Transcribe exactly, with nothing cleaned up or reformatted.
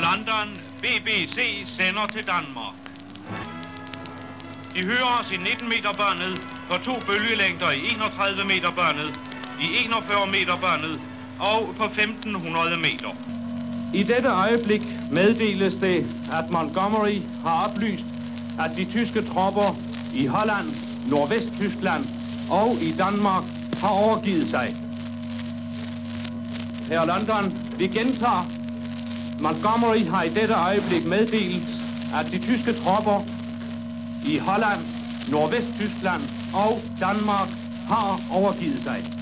London, B B C sender til Danmark. De hører os i nitten meter båndet, på to bølgelængder i enogtredive meter båndet, i enogfyrre meter båndet og på femten hundrede meter. I dette øjeblik meddeles det, at Montgomery har oplyst, at de tyske tropper i Holland, Nordvest-Tyskland og i Danmark har overgivet sig. Her London, vi gentager. Montgomery har i dette øjeblik meddelt, at de tyske tropper i Holland, Nordvest-Tyskland og Danmark har overgivet sig.